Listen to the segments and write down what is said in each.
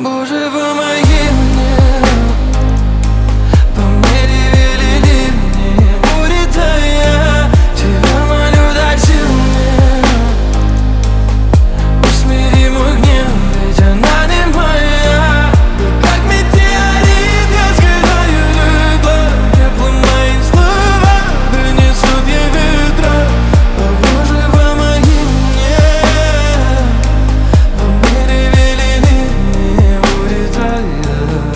Боже, помоги мне. По мере велели мне будет твоя. Тебя молю, дай сил мне. Усмири мой гнев, ведь она не моя. И как метеорит я сгораю любовь. Теплым мои слова принесут ей ветра. О, Боже, помоги мне. По мере велели мне будет твоя.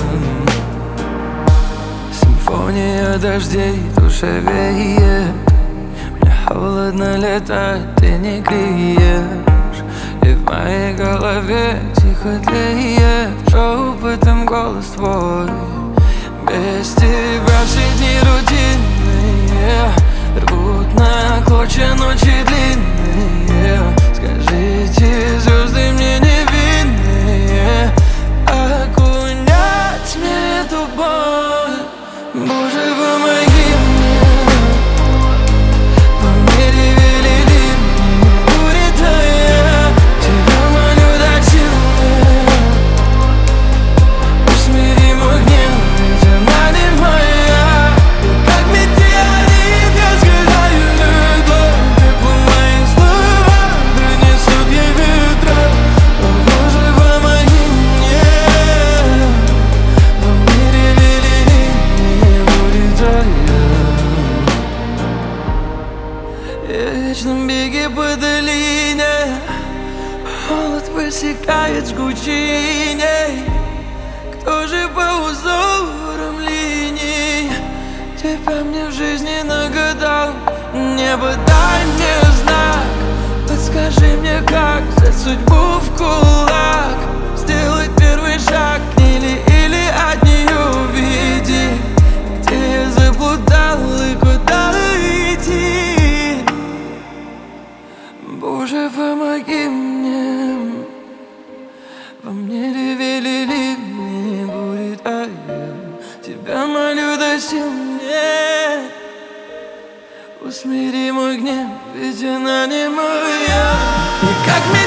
Симфония дождей в душе веет. Мне холодно летать, ты не греешь. И в моей голове тихо тлеет шепотом голос твой. Без тебя все дни рутинные рвут на клочья ночи длинные. Скажите, звезды мне невинные, окунять мне эту боль. Боже, помоги мне. По мере велели мне будет твоя. Тебя молю, дай сил мне. Усмири мой гнев, ведь она не моя. И как метеорит я сгораю любовь. Теплым мои слова принесут ей ветра. О, Боже, помоги мне. По мере велели мне будет твоя. В вечном беге по долине холод высекает жгучиней. Кто же по узорам линий тебя мне в жизни нагадал? Небо, дай мне знак, подскажи мне, как взять судьбу в кулак. Сделать первый шаг к ней или от нее уведи. Где я заплутал и куда идти? Боже, помоги мне. Во мне велели мне будет твоя. Тебя молю, дай сил мне. Усмири мой гнев, ведь она не моя. И как